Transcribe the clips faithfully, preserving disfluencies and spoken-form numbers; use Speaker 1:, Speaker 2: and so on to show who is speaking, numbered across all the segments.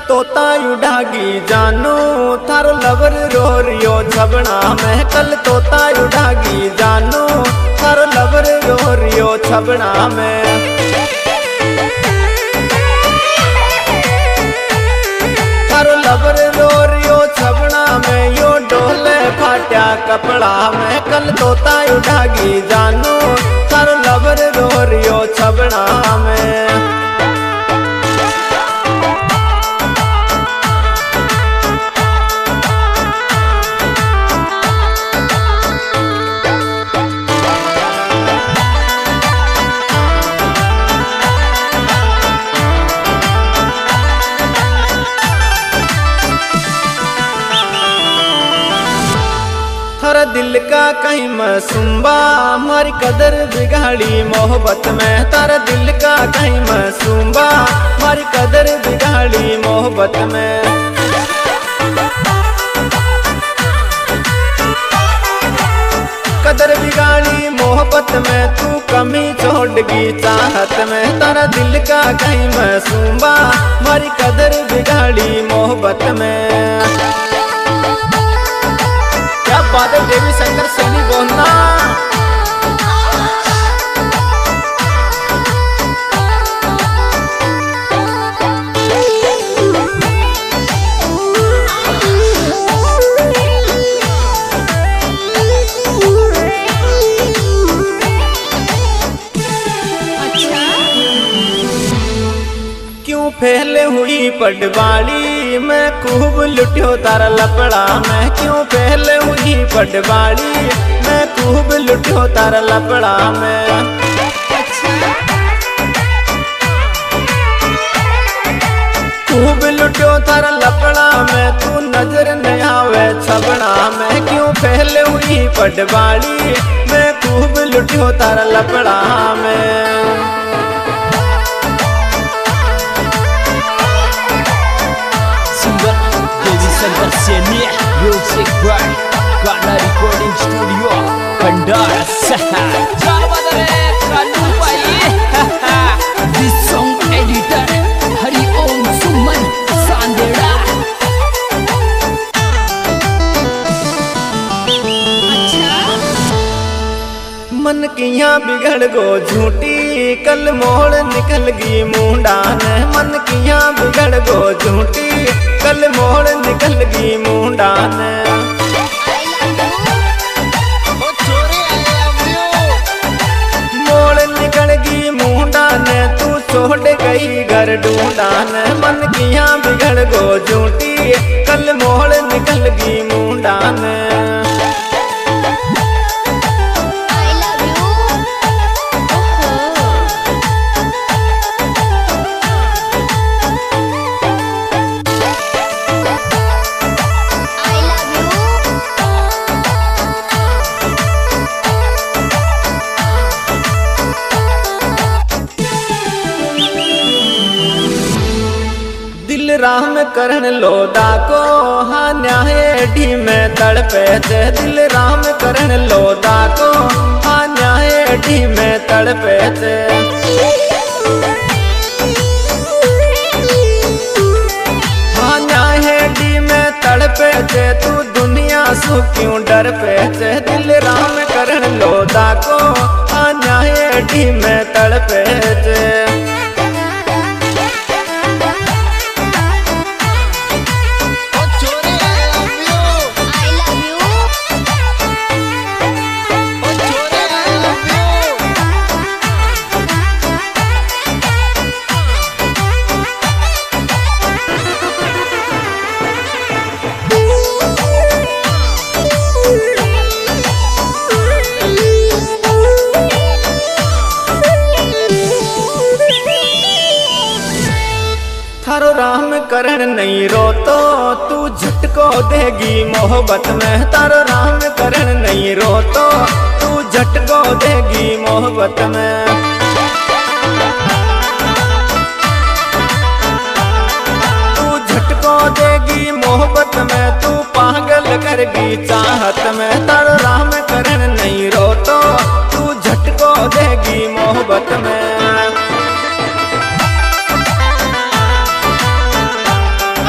Speaker 1: तोता उड़ागी जानू थारो लवर रो रियो छबड़ा में। कल तोता उड़ागी जानू थारो लवर रो रियो छबड़ा में। थारो लवर रो रियो छबड़ा में यो डोले फाट्या कपड़ा में। कल तोता उड़ागी जानू थारो लवर रो रियो छबड़ा में। थारा दिल का कहीं मासूम्बा हमारी कदर बिगाड़ी मोहब्बत में। तारा दिल का कहीं मासूम्बा हमारी कदर बिगाड़ी मोहब्बत में। कदर बिगाड़ी मोहब्बत में तू कमी छोड़गी चाहत में। तारा दिल का कहीं मासूम्बा हमारी कदर बिगाड़ी मोहब्बत में। क्या बात है देवी शंकर सैनी बोलना। क्यों फैले हुई पटवाड़ी मैं खूब लुटियो तारा लपड़ा में। क्यों फैले हुई पटवाड़ी मैं खूब लुटियो तारा लपड़ा में। खूब लुटियो तारा लपड़ा में तू नजर नहीं आवे छबड़ा में। क्यों फैले हुई पटवाड़ी मैं खूब लुटियो तारा लपड़ा में।
Speaker 2: Center Seni Music Brand Karena Recording Studio Bandar Sahar Jawadare Kanu Pai This song editor Hari Om Suman Sandera
Speaker 1: मन किया बिगड़ गो झूठी कल मोड़ निकल गई मुंडा ने। मन किया बिगड़ गो झूठी कल मोड़ निकल गई मुंडा ने। मोड़ निकल गई मुंडा ने तू छोड़ गई घर ढूंढा ने। मन किया बिगड़ गो झूठी कल मोड़ निकल गई मुंडा ने। राम करण लोदा को हाँ न्याय ढी में तड़पे थे। दिल राम करण लोदा को हाँ न्याय ढी में तड़पे थे। हाँ न्याय ढी में तड़पे थे तू दुनिया सु क्यों डर पे थे। दिल राम करण लोदा को हाँ न्याय ढी में तड़पे थे। थारो राम करण नहीं रोतो तू झटको देगी मोहब्बत में। तारो राम करण नहीं रोतो तू झटको देगी मोहब्बत में। तू झटको देगी मोहब्बत में तू पागल करगी चाहत में। तारो राम करण नहीं रोतो तू झटको देगी मोहब्बत में।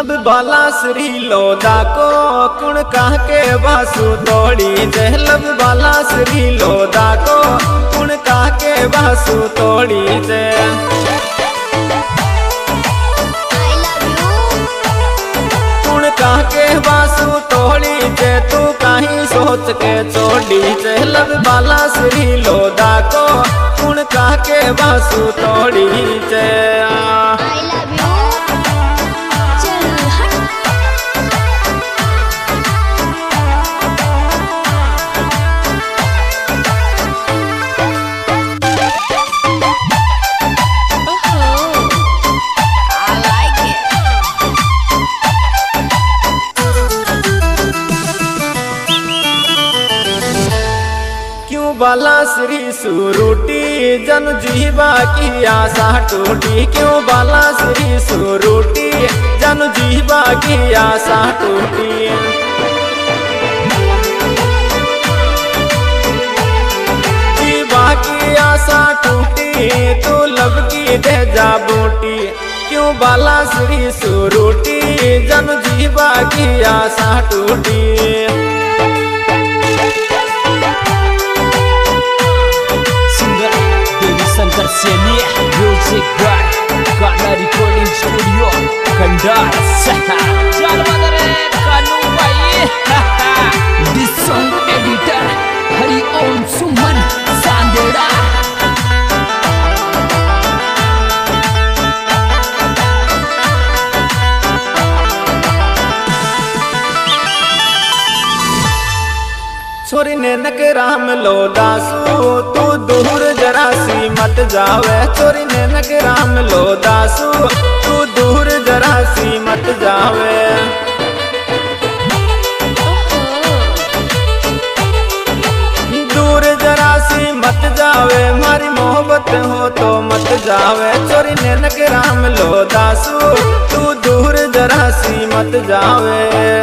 Speaker 1: लब बाला श्री लोदा को कुण कह के बासु तोड़ी जे लब बाला श्री लोदा को कुण कह के बासु तोड़ी जे कुण कह के बासु तोड़ी जे तू कहीं सोच के छोड़ी जे लब बाला श्री लोदा को कुण कह के बासु तोड़ी जे बाला श्री सुरूटी जन जीवा की आशा टूटी क्यों बाला श्री सुरूटी जन जीवा की आशा टूटी जीवा की आशा टूटी तो लब की दे जा बूटी क्यों बाला श्री सुरूटी जन जीवा की आशा टूटी
Speaker 2: शंकर सेनिया म्यूजिक बाय गाना रिकॉर्डिंग स्टूडियो खंडार चल बदरे कानू भाई this song editor Hari Om Suman सांदेड़ा
Speaker 1: छोरी नैनक राम लो दासू तू दूर जरा सी मत जावे छोरी नैनक राम लो दासू तू दूर जरा सी मत जावे दूर जरा सी मत जावे मारी मोहब्बत हो तो मत जावे छोरी नैनक राम लो दासू तू दूर जरा सी मत जावे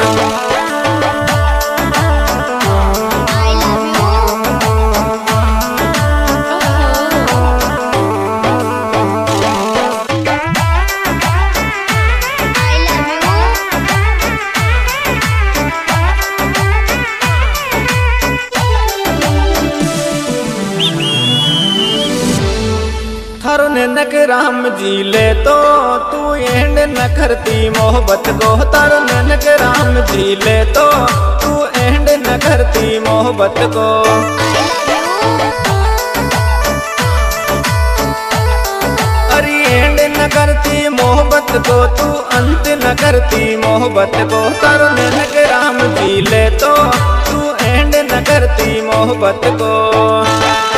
Speaker 1: थारो नैनक राम जी ले तो तू एंड न करती मोहब्बत को तारो नैनक राम जी ले तो तू एंड न करती मोहब्बत को अरे एंड न करती मोहब्बत को तू अंत न करती मोहब्बत को तारो नैनक राम जी ले तो तू एंड न करती मोहब्बत को